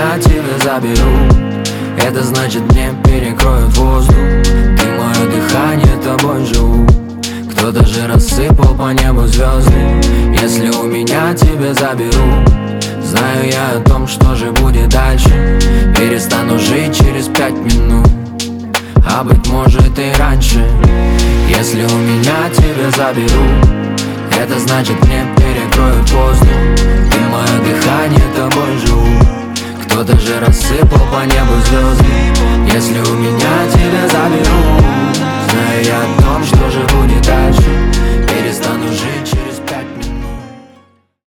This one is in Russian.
меня тебя заберу, это значит мне перекроют воздух. Ты мое дыхание, тобой живу. Кто-то же рассыпал по небу звезды. Если у меня тебя заберу, знаю я о том, что же будет дальше. Перестану жить через 5 минут, а быть может и раньше. Если у меня тебя заберу, это значит мне перекроют воздух. Ты мое дыхание, тобой живу. Кто-то же рассыпал по небу звезды. Если у меня тебя заберу, знаю я о том, что же будет дальше. Перестану жить